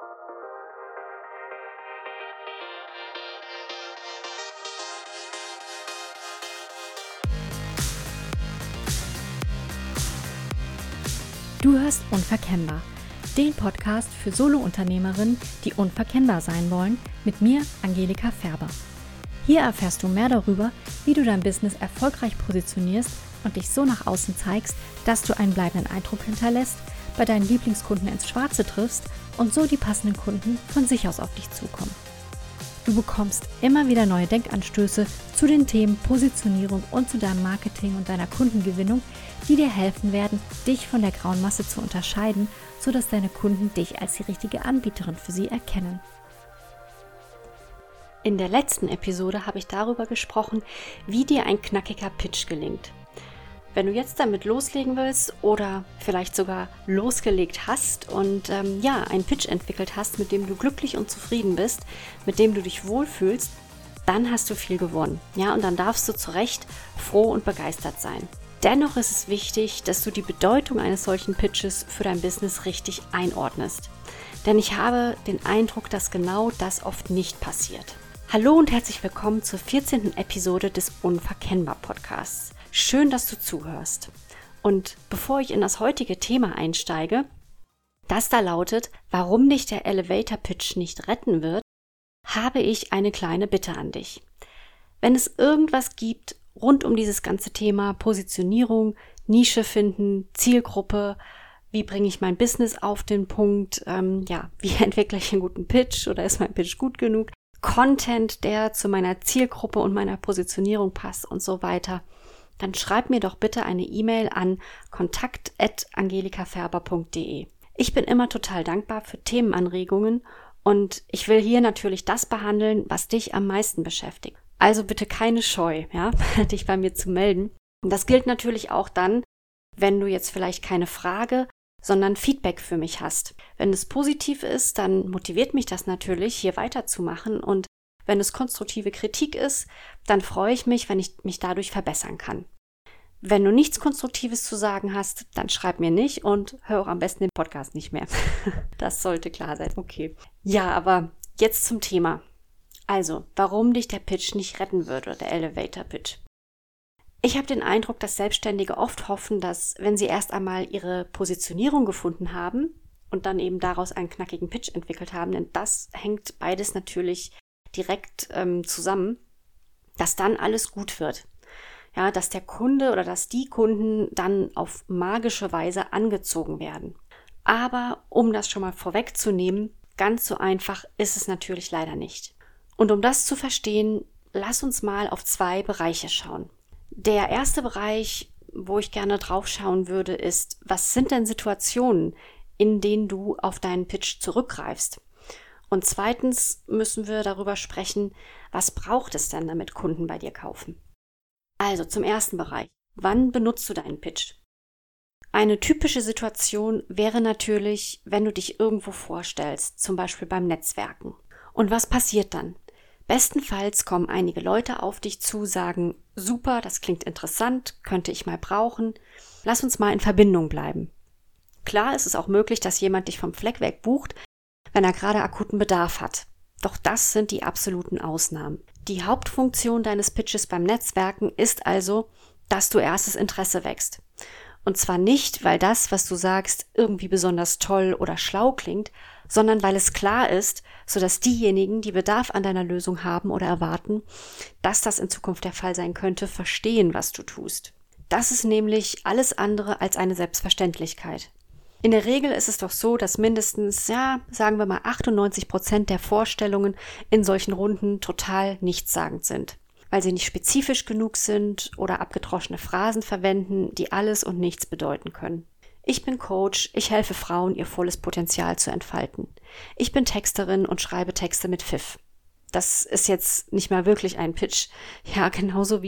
Du hörst Unverkennbar, den Podcast für Solo-Unternehmerinnen, die unverkennbar sein wollen, mit mir, Angelika Färber. Hier erfährst du mehr darüber, wie du dein Business erfolgreich positionierst und dich so nach außen zeigst, dass du einen bleibenden Eindruck hinterlässt, bei deinen Lieblingskunden ins Schwarze triffst und so die passenden Kunden von sich aus auf dich zukommen. Du bekommst immer wieder neue Denkanstöße zu den Themen Positionierung und zu deinem Marketing und deiner Kundengewinnung, die dir helfen werden, dich von der grauen Masse zu unterscheiden, sodass deine Kunden dich als die richtige Anbieterin für sie erkennen. In der letzten Episode habe ich darüber gesprochen, wie dir ein knackiger Pitch gelingt. Wenn du jetzt damit loslegen willst oder vielleicht sogar losgelegt hast und einen Pitch entwickelt hast, mit dem du glücklich und zufrieden bist, mit dem du dich wohlfühlst, dann hast du viel gewonnen. Ja, und dann darfst du zu Recht froh und begeistert sein. Dennoch ist es wichtig, dass du die Bedeutung eines solchen Pitches für dein Business richtig einordnest. Denn ich habe den Eindruck, dass genau das oft nicht passiert. Hallo und herzlich willkommen zur 14. Episode des Unverkennbar Podcasts. Schön, dass du zuhörst. Und bevor ich in das heutige Thema einsteige, das da lautet, warum dich der Elevator Pitch nicht retten wird, habe ich eine kleine Bitte an dich. Wenn es irgendwas gibt rund um dieses ganze Thema Positionierung, Nische finden, Zielgruppe, wie bringe ich mein Business auf den Punkt, wie entwickle ich einen guten Pitch oder ist mein Pitch gut genug, Content, der zu meiner Zielgruppe und meiner Positionierung passt und so weiter, dann schreib mir doch bitte eine E-Mail an kontakt@angelikafärber.de. Ich bin immer total dankbar für Themenanregungen und ich will hier natürlich das behandeln, was dich am meisten beschäftigt. Also bitte keine Scheu, dich bei mir zu melden. Und das gilt natürlich auch dann, wenn du jetzt vielleicht keine Frage, sondern Feedback für mich hast. Wenn es positiv ist, dann motiviert mich das natürlich, hier weiterzumachen. Und wenn es konstruktive Kritik ist, dann freue ich mich, wenn ich mich dadurch verbessern kann. Wenn du nichts Konstruktives zu sagen hast, dann schreib mir nicht und hör auch am besten den Podcast nicht mehr. Das sollte klar sein. Okay. Ja, aber jetzt zum Thema. Also, warum dich der Pitch nicht retten würde, der Elevator Pitch. Ich habe den Eindruck, dass Selbstständige oft hoffen, dass, wenn sie erst einmal ihre Positionierung gefunden haben und dann eben daraus einen knackigen Pitch entwickelt haben, denn das hängt beides natürlich direkt zusammen, dass dann alles gut wird. Ja, dass der Kunde oder dass die Kunden dann auf magische Weise angezogen werden. Aber um das schon mal vorwegzunehmen, ganz so einfach ist es natürlich leider nicht. Und um das zu verstehen, lass uns mal auf 2 Bereiche schauen. Der erste Bereich, wo ich gerne drauf schauen würde, ist, was sind denn Situationen, in denen du auf deinen Pitch zurückgreifst? Und zweitens müssen wir darüber sprechen, was braucht es denn, damit Kunden bei dir kaufen? Also zum ersten Bereich. Wann benutzt du deinen Pitch? Eine typische Situation wäre natürlich, wenn du dich irgendwo vorstellst, zum Beispiel beim Netzwerken. Und was passiert dann? Bestenfalls kommen einige Leute auf dich zu, sagen, super, das klingt interessant, könnte ich mal brauchen. Lass uns mal in Verbindung bleiben. Klar ist es auch möglich, dass jemand dich vom Fleck weg bucht, wenn er gerade akuten Bedarf hat. Doch das sind die absoluten Ausnahmen. Die Hauptfunktion deines Pitches beim Netzwerken ist also, dass du erstes Interesse wächst. Und zwar nicht, weil das, was du sagst, irgendwie besonders toll oder schlau klingt, sondern weil es klar ist, sodass diejenigen, die Bedarf an deiner Lösung haben oder erwarten, dass das in Zukunft der Fall sein könnte, verstehen, was du tust. Das ist nämlich alles andere als eine Selbstverständlichkeit. In der Regel ist es doch so, dass mindestens, sagen wir mal 98% der Vorstellungen in solchen Runden total nichtssagend sind, weil sie nicht spezifisch genug sind oder abgedroschene Phrasen verwenden, die alles und nichts bedeuten können. Ich bin Coach, ich helfe Frauen, ihr volles Potenzial zu entfalten. Ich bin Texterin und schreibe Texte mit Pfiff. Das ist jetzt nicht mal wirklich ein Pitch. Ja, genauso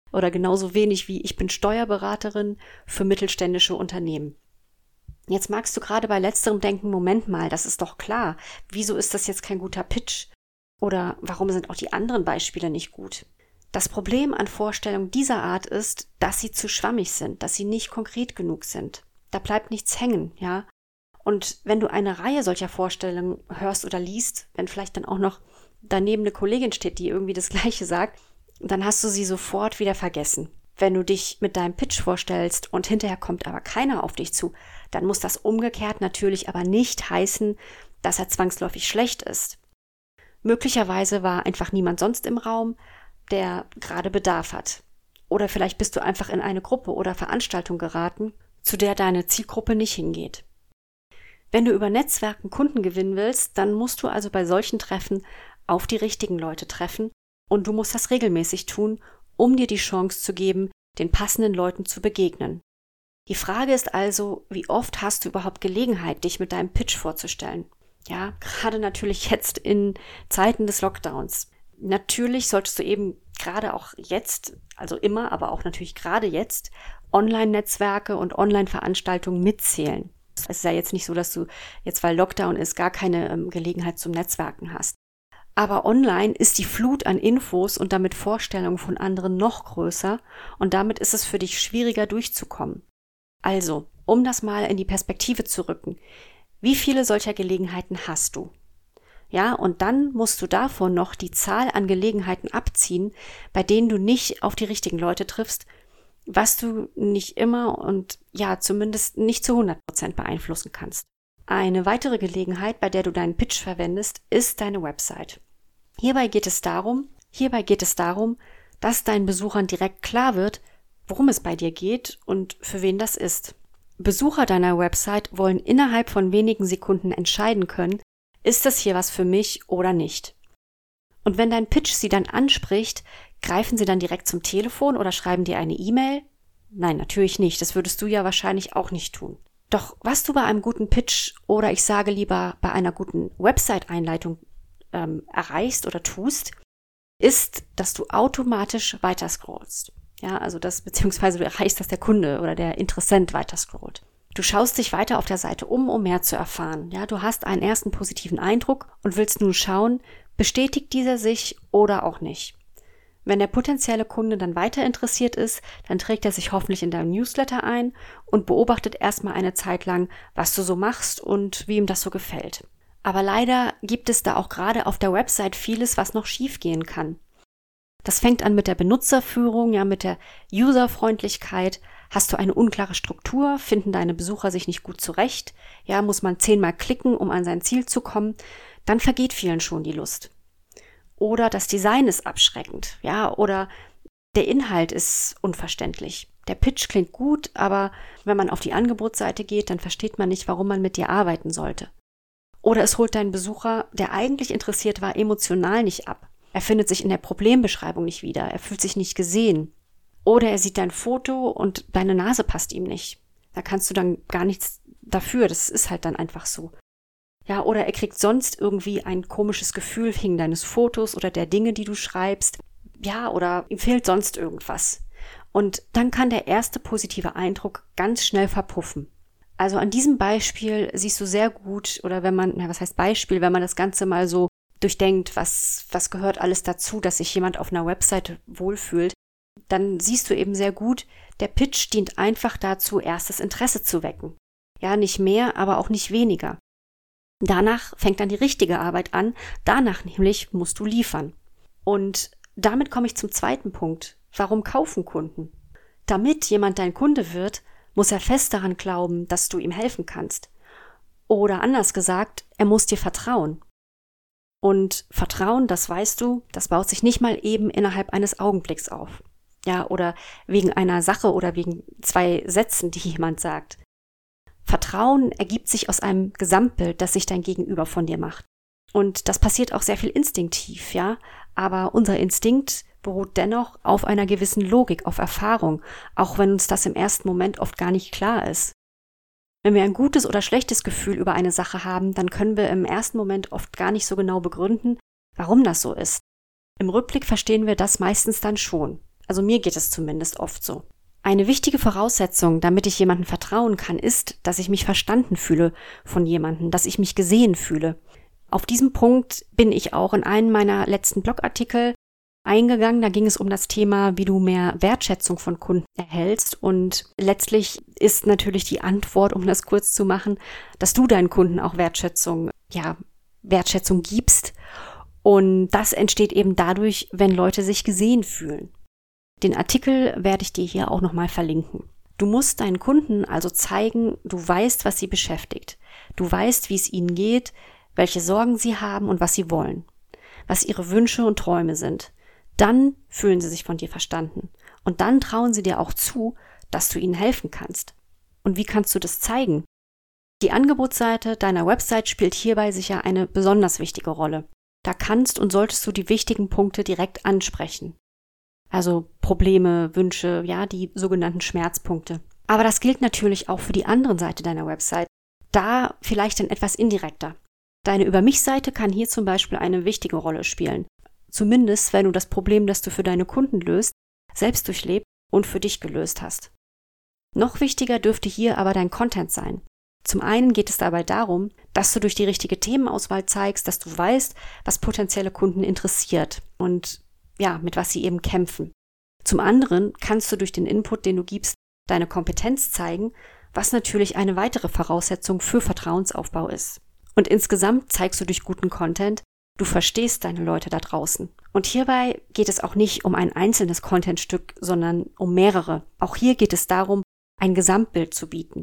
wenig wie ich bin Steuerberaterin für mittelständische Unternehmen. Jetzt magst du gerade bei letzterem denken, Moment mal, das ist doch klar. Wieso ist das jetzt kein guter Pitch? Oder warum sind auch die anderen Beispiele nicht gut? Das Problem an Vorstellungen dieser Art ist, dass sie zu schwammig sind, dass sie nicht konkret genug sind. Da bleibt nichts hängen, ja. Und wenn du eine Reihe solcher Vorstellungen hörst oder liest, wenn vielleicht dann auch noch daneben eine Kollegin steht, die irgendwie das Gleiche sagt, dann hast du sie sofort wieder vergessen. Wenn du dich mit deinem Pitch vorstellst und hinterher kommt aber keiner auf dich zu, dann muss das umgekehrt natürlich aber nicht heißen, dass er zwangsläufig schlecht ist. Möglicherweise war einfach niemand sonst im Raum, der gerade Bedarf hat. Oder vielleicht bist du einfach in eine Gruppe oder Veranstaltung geraten, zu der deine Zielgruppe nicht hingeht. Wenn du über Netzwerken Kunden gewinnen willst, dann musst du also bei solchen Treffen auf die richtigen Leute treffen und du musst das regelmäßig tun, um dir die Chance zu geben, den passenden Leuten zu begegnen. Die Frage ist also, wie oft hast du überhaupt Gelegenheit, dich mit deinem Pitch vorzustellen? Ja, gerade natürlich jetzt in Zeiten des Lockdowns. Natürlich solltest du eben gerade auch jetzt, also immer, aber auch natürlich gerade jetzt, Online-Netzwerke und Online-Veranstaltungen mitzählen. Es ist ja jetzt nicht so, dass du jetzt, weil Lockdown ist, gar keine Gelegenheit zum Netzwerken hast. Aber online ist die Flut an Infos und damit Vorstellungen von anderen noch größer und damit ist es für dich schwieriger durchzukommen. Also, um das mal in die Perspektive zu rücken, wie viele solcher Gelegenheiten hast du? Ja, und dann musst du davon noch die Zahl an Gelegenheiten abziehen, bei denen du nicht auf die richtigen Leute triffst, was du nicht immer und ja, zumindest nicht zu 100% beeinflussen kannst. Eine weitere Gelegenheit, bei der du deinen Pitch verwendest, ist deine Website. Hierbei geht es darum, dass deinen Besuchern direkt klar wird, worum es bei dir geht und für wen das ist. Besucher deiner Website wollen innerhalb von wenigen Sekunden entscheiden können, ist das hier was für mich oder nicht. Und wenn dein Pitch sie dann anspricht, greifen sie dann direkt zum Telefon oder schreiben dir eine E-Mail? Nein, natürlich nicht. Das würdest du ja wahrscheinlich auch nicht tun. Doch was du bei einem guten Pitch oder ich sage lieber bei einer guten Website-Einleitung erreichst oder tust, ist, dass du automatisch weiterscrollst. Ja, also beziehungsweise du erreichst, dass der Kunde oder der Interessent weiterscrollt. Du schaust dich weiter auf der Seite um mehr zu erfahren. Ja, du hast einen ersten positiven Eindruck und willst nun schauen, bestätigt dieser sich oder auch nicht. Wenn der potenzielle Kunde dann weiter interessiert ist, dann trägt er sich hoffentlich in deinem Newsletter ein und beobachtet erstmal eine Zeit lang, was du so machst und wie ihm das so gefällt. Aber leider gibt es da auch gerade auf der Website vieles, was noch schief gehen kann. Das fängt an mit der Benutzerführung, ja, mit der Userfreundlichkeit. Hast du eine unklare Struktur, finden deine Besucher sich nicht gut zurecht, ja, muss man 10-mal klicken, um an sein Ziel zu kommen, dann vergeht vielen schon die Lust. Oder das Design ist abschreckend, ja, oder der Inhalt ist unverständlich. Der Pitch klingt gut, aber wenn man auf die Angebotsseite geht, dann versteht man nicht, warum man mit dir arbeiten sollte. Oder es holt deinen Besucher, der eigentlich interessiert war, emotional nicht ab. Er findet sich in der Problembeschreibung nicht wieder, er fühlt sich nicht gesehen. Oder er sieht dein Foto und deine Nase passt ihm nicht. Da kannst du dann gar nichts dafür, das ist halt dann einfach so. Ja, oder er kriegt sonst irgendwie ein komisches Gefühl wegen deines Fotos oder der Dinge, die du schreibst. Ja, oder ihm fehlt sonst irgendwas. Und dann kann der erste positive Eindruck ganz schnell verpuffen. Also an diesem Beispiel siehst du sehr gut, oder wenn man das Ganze mal so durchdenkt, was gehört alles dazu, dass sich jemand auf einer Webseite wohlfühlt, dann siehst du eben sehr gut, der Pitch dient einfach dazu, erstes Interesse zu wecken. Ja, nicht mehr, aber auch nicht weniger. Danach fängt dann die richtige Arbeit an, danach nämlich musst du liefern. Und damit komme ich zum zweiten Punkt. Warum kaufen Kunden? Damit jemand dein Kunde wird, muss er fest daran glauben, dass du ihm helfen kannst. Oder anders gesagt, er muss dir vertrauen. Und Vertrauen, das weißt du, das baut sich nicht mal eben innerhalb eines Augenblicks auf. Ja, oder wegen einer Sache oder wegen 2 Sätzen, die jemand sagt. Vertrauen ergibt sich aus einem Gesamtbild, das sich dein Gegenüber von dir macht. Und das passiert auch sehr viel instinktiv, ja. Aber unser Instinkt beruht dennoch auf einer gewissen Logik, auf Erfahrung, auch wenn uns das im ersten Moment oft gar nicht klar ist. Wenn wir ein gutes oder schlechtes Gefühl über eine Sache haben, dann können wir im ersten Moment oft gar nicht so genau begründen, warum das so ist. Im Rückblick verstehen wir das meistens dann schon. Also mir geht es zumindest oft so. Eine wichtige Voraussetzung, damit ich jemandem vertrauen kann, ist, dass ich mich verstanden fühle von jemandem, dass ich mich gesehen fühle. Auf diesem Punkt bin ich auch in einem meiner letzten Blogartikel eingegangen. Da ging es um das Thema, wie du mehr Wertschätzung von Kunden erhältst. Und letztlich ist natürlich die Antwort, um das kurz zu machen, dass du deinen Kunden auch Wertschätzung gibst. Und das entsteht eben dadurch, wenn Leute sich gesehen fühlen. Den Artikel werde ich dir hier auch nochmal verlinken. Du musst deinen Kunden also zeigen, du weißt, was sie beschäftigt. Du weißt, wie es ihnen geht, welche Sorgen sie haben und was sie wollen, was ihre Wünsche und Träume sind. Dann fühlen sie sich von dir verstanden. Und dann trauen sie dir auch zu, dass du ihnen helfen kannst. Und wie kannst du das zeigen? Die Angebotsseite deiner Website spielt hierbei sicher eine besonders wichtige Rolle. Da kannst und solltest du die wichtigen Punkte direkt ansprechen. Also Probleme, Wünsche, die sogenannten Schmerzpunkte. Aber das gilt natürlich auch für die andere Seite deiner Website. Da vielleicht dann etwas indirekter. Deine Über-mich-Seite kann hier zum Beispiel eine wichtige Rolle spielen. Zumindest, wenn du das Problem, das du für deine Kunden löst, selbst durchlebt und für dich gelöst hast. Noch wichtiger dürfte hier aber dein Content sein. Zum einen geht es dabei darum, dass du durch die richtige Themenauswahl zeigst, dass du weißt, was potenzielle Kunden interessiert und mit was sie eben kämpfen. Zum anderen kannst du durch den Input, den du gibst, deine Kompetenz zeigen, was natürlich eine weitere Voraussetzung für Vertrauensaufbau ist. Und insgesamt zeigst du durch guten Content, du verstehst deine Leute da draußen. Und hierbei geht es auch nicht um ein einzelnes Contentstück, sondern um mehrere. Auch hier geht es darum, ein Gesamtbild zu bieten.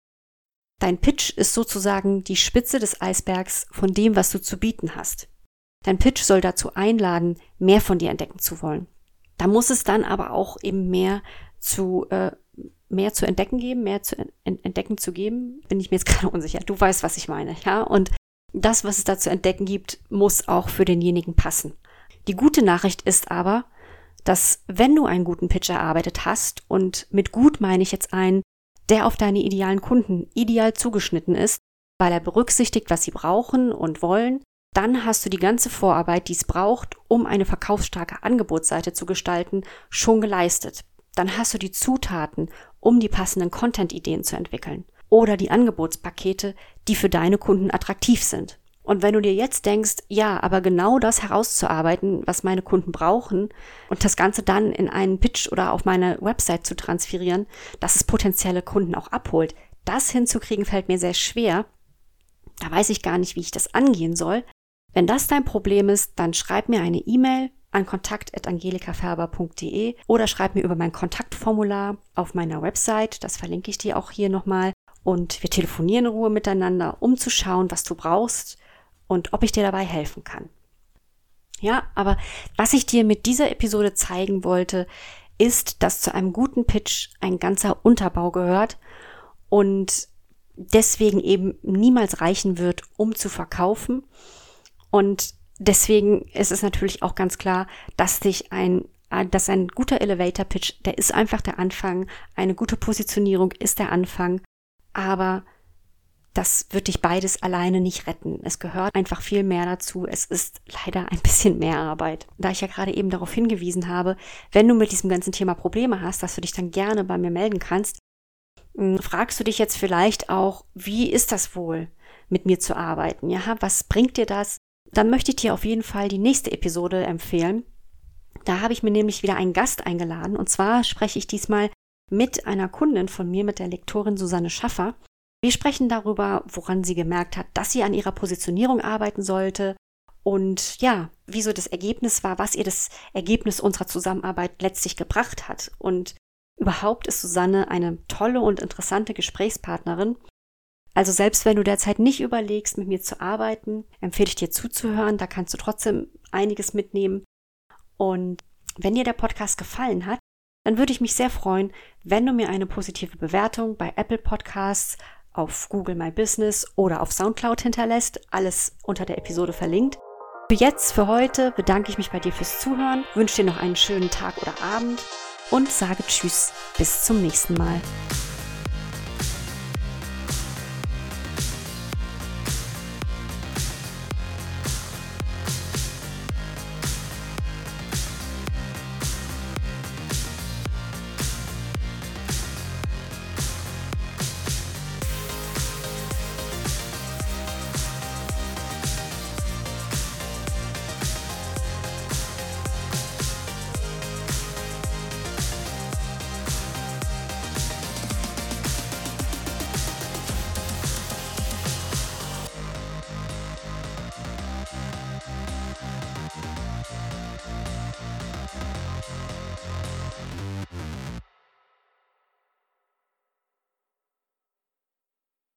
Dein Pitch ist sozusagen die Spitze des Eisbergs von dem, was du zu bieten hast. Dein Pitch soll dazu einladen, mehr von dir entdecken zu wollen. Da muss es dann aber auch eben mehr zu entdecken geben, mehr zu entdecken zu geben, bin ich mir jetzt gerade unsicher. Du weißt, was ich meine, ja? Und das, was es da zu entdecken gibt, muss auch für denjenigen passen. Die gute Nachricht ist aber, dass wenn du einen guten Pitch erarbeitet hast, und mit gut meine ich jetzt einen, der auf deine idealen Kunden ideal zugeschnitten ist, weil er berücksichtigt, was sie brauchen und wollen, dann hast du die ganze Vorarbeit, die es braucht, um eine verkaufsstarke Angebotsseite zu gestalten, schon geleistet. Dann hast du die Zutaten, um die passenden Content-Ideen zu entwickeln. Oder die Angebotspakete, die für deine Kunden attraktiv sind. Und wenn du dir jetzt denkst, ja, aber genau das herauszuarbeiten, was meine Kunden brauchen, und das Ganze dann in einen Pitch oder auf meine Website zu transferieren, dass es potenzielle Kunden auch abholt, das hinzukriegen fällt mir sehr schwer. Da weiß ich gar nicht, wie ich das angehen soll. Wenn das dein Problem ist, dann schreib mir eine E-Mail an kontakt@angelikaferber.de oder schreib mir über mein Kontaktformular auf meiner Website. Das verlinke ich dir auch hier nochmal. Und wir telefonieren in Ruhe miteinander, um zu schauen, was du brauchst und ob ich dir dabei helfen kann. Ja, aber was ich dir mit dieser Episode zeigen wollte, ist, dass zu einem guten Pitch ein ganzer Unterbau gehört und deswegen eben niemals reichen wird, um zu verkaufen. Und deswegen ist es natürlich auch ganz klar, dass ein guter Elevator-Pitch, der ist einfach der Anfang. Eine gute Positionierung ist der Anfang. Aber das wird dich beides alleine nicht retten. Es gehört einfach viel mehr dazu. Es ist leider ein bisschen mehr Arbeit. Da ich ja gerade eben darauf hingewiesen habe, wenn du mit diesem ganzen Thema Probleme hast, dass du dich dann gerne bei mir melden kannst, fragst du dich jetzt vielleicht auch, wie ist das wohl, mit mir zu arbeiten? Ja, was bringt dir das? Dann möchte ich dir auf jeden Fall die nächste Episode empfehlen. Da habe ich mir nämlich wieder einen Gast eingeladen. Und zwar spreche ich diesmal mit einer Kundin von mir, mit der Lektorin Susanne Schaffer. Wir sprechen darüber, woran sie gemerkt hat, dass sie an ihrer Positionierung arbeiten sollte und wieso das Ergebnis war, was ihr das Ergebnis unserer Zusammenarbeit letztlich gebracht hat. Und überhaupt ist Susanne eine tolle und interessante Gesprächspartnerin. Also selbst wenn du derzeit nicht überlegst, mit mir zu arbeiten, empfehle ich dir zuzuhören. Da kannst du trotzdem einiges mitnehmen. Und wenn dir der Podcast gefallen hat, dann würde ich mich sehr freuen, wenn du mir eine positive Bewertung bei Apple Podcasts, auf Google My Business oder auf Soundcloud hinterlässt. Alles unter der Episode verlinkt. Für heute bedanke ich mich bei dir fürs Zuhören, wünsche dir noch einen schönen Tag oder Abend und sage Tschüss, bis zum nächsten Mal.